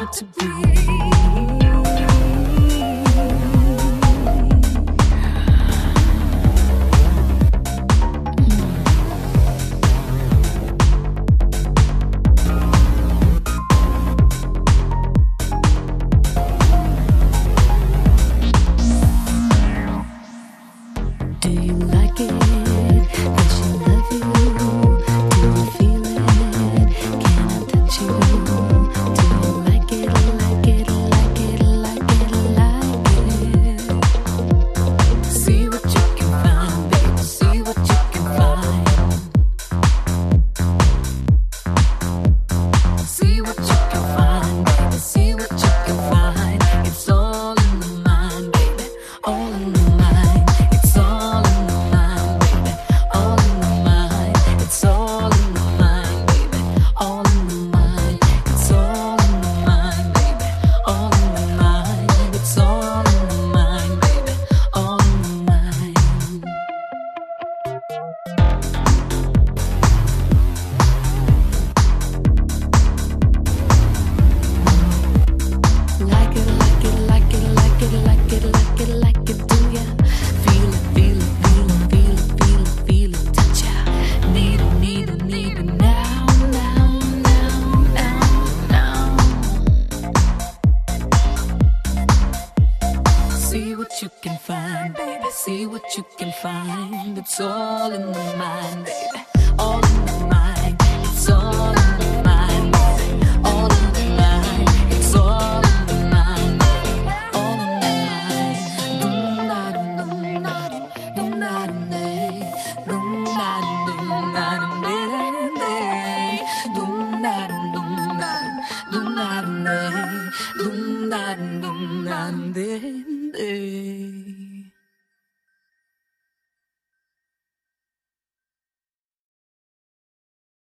want to be. Do you like it? Does she love you? Do you feel it? Can I touch you? Do you like it? Like it? Like it? Like it? Like it? See what you can find, baby. See what you can find. See what you can find, baby. See what you can find. It's all in the mind, baby. All in the mind. It's all in the mind, baby. All in the mind. It's all in the mind, baby. All in the mind. It's all in the mind, baby. All in the mind. It's all in the mind, baby. All in the mind. Like it, like it, like it, like it, like it, like it, like it, do ya? Feel it, feel it, feel it, feel it, feel it, feel it, touch ya. Need it, need it, need it now, now, now, now, now. See what you can find, baby. See what you can find. It's all in the mind, baby. All in the mind. It's all in the mind, baby. All in the mind. It's all in the mind, baby. All in the mind. Dum